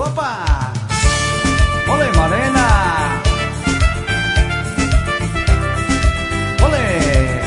Opa! Olé, morena! Olé!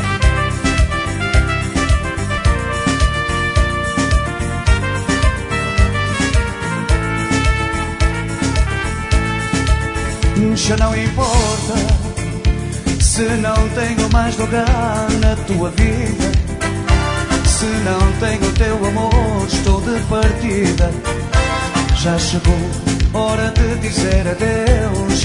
Já não importa se não tenho mais lugar na tua vida, se não tenho teu amor, estou de partida. Já chegou hora de dizer adeus.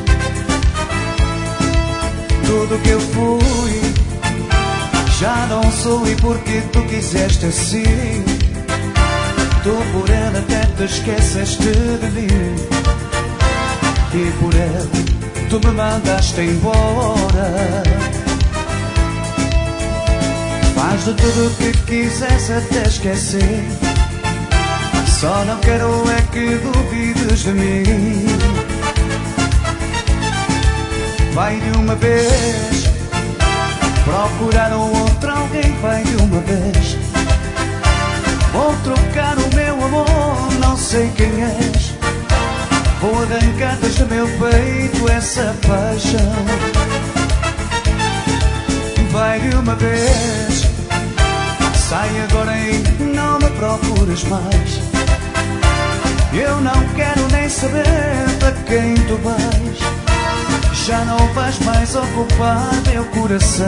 Tudo que eu fui já não sou, e porque tu quiseste assim, tu por ela até te esqueceste de mim, e por ela tu me mandaste embora. Faz de tudo o que quiseres até esquecer, só não quero é que duvides de mim. Vai de uma vez procurar um outro alguém, vai de uma vez. Vou trocar o meu amor, não sei quem és. Vou arrancar do meu peito essa paixão. Vai de uma vez, sai agora e não me procures mais. Eu não quero nem saber para quem tu vais. Já não vais mais ocupar meu coração.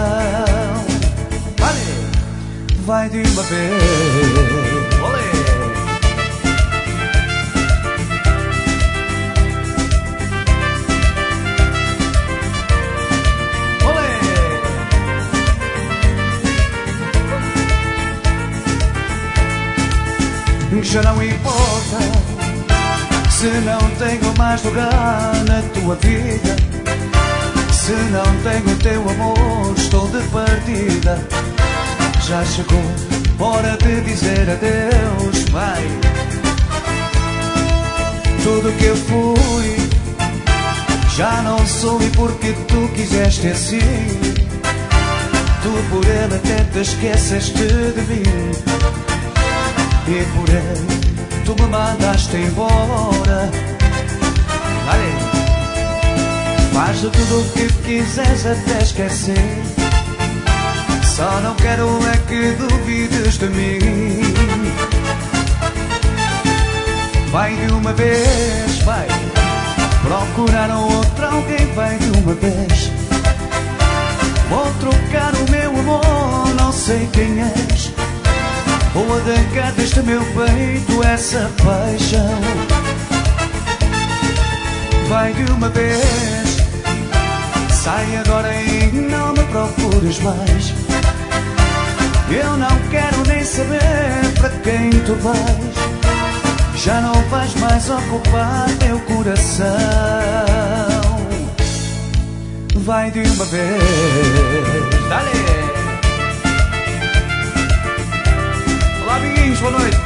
Vale, vai de uma vez. Olé. Já não importa se não tenho mais lugar na tua vida, se não tenho teu amor, estou de partida. Já chegou hora de dizer adeus, vai. Tudo que eu fui já não sou, e porque tu quiseste assim, tu por ela até te esqueceste de mim, e por ele tu me mandaste embora. Vale. Faz de tudo o que quiseres até esquecer, só não quero é que duvides de mim. Vai de uma vez, vai procurar um outro alguém, vai de uma vez. Vou trocar o meu amor, não sei quem és. Vou arrancar deste meu peito essa paixão. Vai de uma vez, sai agora e não me procures mais. Eu não quero nem saber para quem tu vais. Já não vais mais ocupar meu coração. Vai de uma vez. Dale! Olá, amiguinhos, boa noite.